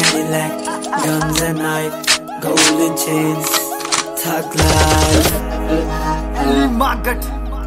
Cadillac, guns and knife, golden chains, thug life. Market.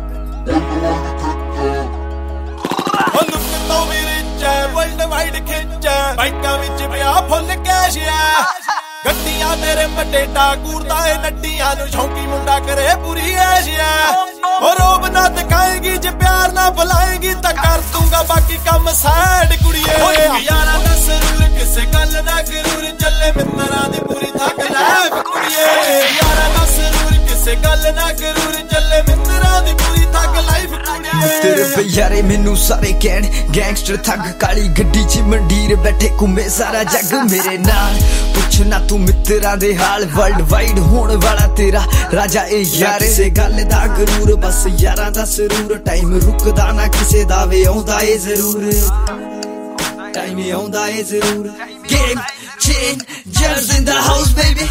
look at the way rich worldwide ਖਿੱਚਾ ਬਾਈਕਾਂ ਵਿੱਚ ਪਿਆ ਫੁੱਲ cash ਆ ਗੱਡੀਆਂ ਤੇਰੇ ਵੱਡੇ ਟਾਕੂਰ ਦਾ ਏ ਨੱਡੀਆਂ ਨੂੰ ਸ਼ੌਂਕੀ ਮੁੰਡਾ ਕਰੇ ਪੂਰੀ ਐਸ਼ੀਆ ਓ ਰੋਬ ਨਾ ਦਿਖਾਏਗੀ ਜੇ ਪਿਆਰ ਨਾ ਬੁਲਾਏਗੀ ਤਾਂ ਕਰ ਦੂੰਗਾ ਬਾਕੀ ਕੰਮ ਸਾਈਡ ਕੁੜੀਏ ਓਏ ਯਾਰਾਂ ਦਾ ਸਰੂਰ ਕਿਸੇ ਗੱਲ ਨਾ ਗਰੂਰ ਚੱਲੇ ਮਿੱਤਰਾਂ ਦੀ ਪੂਰੀ ਥੱਕ ਲੈ ਕੁੜੀਏ ਯਾਰਾਂ ਦਾ ਸਰੂਰ ਕਿਸੇ ਗੱਲ ਨਾ ਗਰੂਰ ਚੱਲੇ ਮਿੱਤਰਾਂ ਦੀ ਪੂਰੀ ਥੱਕ ਲਾਈਫ ਕੁੜੀਏ ਤੇਰੇ ਯਾਰੇ ਮੈਨੂੰ ਸਾਰੇ ਕਹਿਣ ਗੈਂਗਸਟਰ ਥੱਗ ਕਾਲੀ ਗੱਡੀ 'ਚ ਮੰਡੀਰ ਬੈਠੇ ਘੁੰਮੇ ਸਾਰਾ ਜੱਗ ਮੇਰੇ ਨਾਲ ਪੁੱਛਣਾ ਤੂੰ ਮਿੱਤਰਾਂ ਦੇ ਹਾਲ ਵਰਲਡ ਵਾਈਡ ਹੋਣ ਵਾਲਾ ਤੇਰਾ ਰਾਜਾ ਇਹ ਯਾਰ ਕਿਸੇ ਗੱਲ ਦਾ ਗਰੂਰ ਬਸ ਯਾਰਾਂ ਦਾ ਸਰੂਰ ਟਾਈਮ ਰੁਕਦਾ ਨਾ ਕਿਸੇ ਦਾ ਵੇ ਆਉਂਦਾ ਏ ਜ਼ਰੂਰ ਟਾਈਮ ਏ ਆਉਂਦਾ ਏ ਜ਼ਰੂਰ game changers in the house baby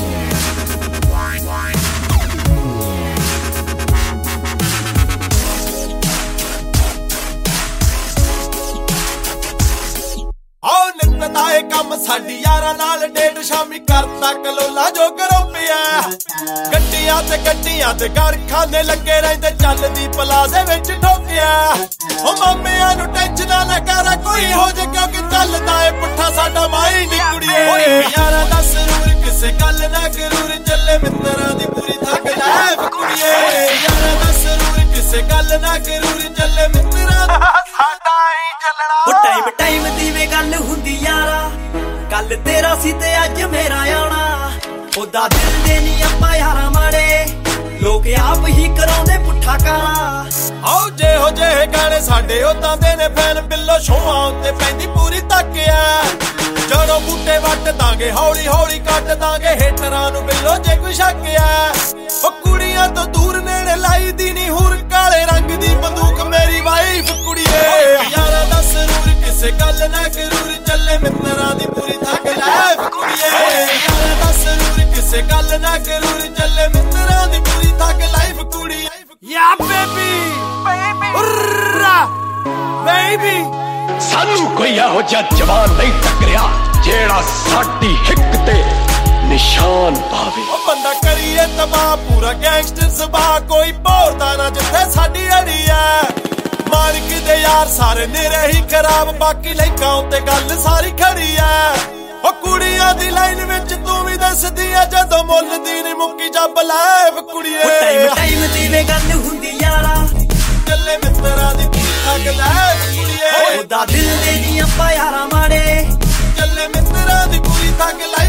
ਤਾਏ ਕੰਮ ਸਾਡੀ ਯਾਰਾਂ ਨਾਲ ਡੇਢ ਸ਼ਾਮੀ ਕਰਤਾ ਕਲੋਲਾ ਜੋ ਕਰੋਪਿਆ ਗੱਡੀਆਂ ਤੇ ਕਾਰਖਾਨੇ ਲੱਗੇ ਰਹਿੰਦੇ ਚੱਲਦੀ ਪਲਾਜ਼ੇ ਵਿੱਚ ਠੋਕਿਆ ਓ ਮਾਮਿਆਂ ਨੂੰ ਟੈਨਸ਼ਨਾਂ ਨਾ ਕਰ ਕੋਈ ਹੋ ਜੇ ਕਿਉਂਕਿ ਚੱਲਦਾ ਏ ਪੁੱਠਾ ਸਾਡਾ ਮਾਈ ਨੀ ਕੁੜੀਏ ਓਏ ਯਾਰਾਂ ਦਾ ਸਰੂਰ ਕਿਸੇ ਗੱਲ ਨਾ ਗਰੂਰ ਚੱਲੇ ਮਿੱਤਰਾਂ ਦੀ ਪੂਰੀ ਥੱਕ ਲੈ ਕੁੜੀਏ ਯਾਰਾਂ ਦਾ ਸਰੂਰ ਕਿਸੇ ਗੱਲ ਨਾ ਗਰੂਰ ਚੱਲੇ ਮਿੱਤਰਾਂ ਦਾ ਸਾਡਾ ਹੀ ਚੱਲਣਾ ਓ ਟਾਈਮ ਦੀ ਵੇ ਗੱਲ ਹੁੰਦੀ ਯਾਰਾ ਕੱਲ ਤੇਰਾ ਸੀ ਤੇ ਅੱਜ ਮੇਰਾ ਆਉਣਾ ਉਹਦਾ ਦਿਲ ਦੇ ਨਹੀਂ ਆਪਾਂ ਯਾਰਾ ਮਾੜੇ ਲੋਕ ਆਪ ਹੀ ਕਰਾਉਂਦੇ ਪੁੱਠਾ ਕਾਲਾ ਆਓ ਜਿਹੋ ਜਿਹੇ ਗਾਣੇ ਸਾਡੇ ਉਦਾਂ ਦੇ ਨੇ ਫੈਨ ਬਿੱਲੋ ਸ਼ੋਆਂ ਉੱਤੇ ਪੈਂਦੀ ਪੂਰੀ ਤੱਕਿਆ ਜਦੋਂ ਬੂਟੇ ਵੱਟ ਦਾਂਗੇ ਹੌਲੀ ਹੌਲੀ ਕੱਟ ਦਾਂਗੇ ਹੇਟਰਾਂ ਨੂੰ ਬਿੱਲੋ ਜੇ ਕੋਈ ਸ਼ੱਕਿਆ ਉਹ ਕੁੜੀਆਂ ਤੋਂ ਦੂਰ ਨੇੜੇ ਲਾਈ ਦੀ ਨਹੀਂ ਹੁਰ ਕਾਲੇ ਰੰਗ ਦੀ ਬੰਦੂਕ ਮੇਰੀ ਵਾਈਫ ਕੁੜੀਏ ਯਾਰਾਂ ਦਾ ਸਰੂਰ ਕਿਸੇ ਗੱਲ ਨਾ ਗਰੂਰ ਚੱਲੇ ਮਿੱਤਰਾਂ ਦੀ ਪੂਰੀ ਥੱਕ ਲੈ ਕੁੜੀਏ ਯਾਰਾਂ ਦਾ ਸਰੂਰ ਕਿਸੇ ਗੱਲ ਨਾ ਗਰੂਰ ਚੱਲੇ ਮਿੱਤਰਾਂ ਦੀ ਪੂਰੀ ਥੱਕ ਲਾਈਫ ਕੁੜੀ ਯਾ ਬੇਬੀ ਬੇਬੀ ਸਾਨੂੰ ਕੋਈ ਇਹੋ ਜਿਹਾ ਜਵਾਨ ਨਹੀਂ ਟੱਕਰਿਆ ਜਿਹੜਾ ਸਾਡੀ ਹਿੱਕ ਤੇ ਨਿਸ਼ਾਨ ਪਾਵੇ ਉਹ ਬੰਦਾ ਕਰੀਏ ਤਬਾਹ ਪੂਰਾ ਗੈਂਗਸਟਰ ਸੁਭਾਅ ਕੋਈ ਭੋਰਦਾ ਨਾ ਜਿੱਥੇ ਸਾਡੀ ਅੜੀ ਐ ਮਾਲਕ ਦੇ ਯਾਰ ਸਾਰੇ ਨੇਰੇ ਹੀ ਖਰਾਬ ਬਾਕੀ ਲੈਕਾਂ ਉੱਤੇ ਗੱਲ ਸਾਰੀ ਖੜੀ ਐ ਉਹ ਕੁੜੀਆਂ ਦੀ ਲਾਈਨ ਵਿੱਚ ਤੂੰ ਵੀ ਦੱਸਦੀ ਐ ਜਦੋਂ ਮੁੱਲ ਦੀ ਨੀ ਮੁੱਕੀ ਜੱਬ ਲਾਇਬ ਕੁੜੀਏ ਟਾਈਮ ਦੀ ਵੇ ਗੱਲ ਹੁੰਦੀ ਯਾਰਾ ਚੱਲੇ ਮਿੱਤਰਾਂ ਦੀ ਪੂਰੀ ਥੱਕ ਲਾਇਬ ਕੁੜੀਏ ਉਹਦਾ ਦਿਲ ਦੇ ਨਹੀਂ ਆਪਾਂ ਯਾਰਾ ਮਾੜੇ ਚੱਲੇ ਮਿੱਤਰਾਂ ਦੀ ਪੂਰੀ ਥੱਕ ਲਾਇਬ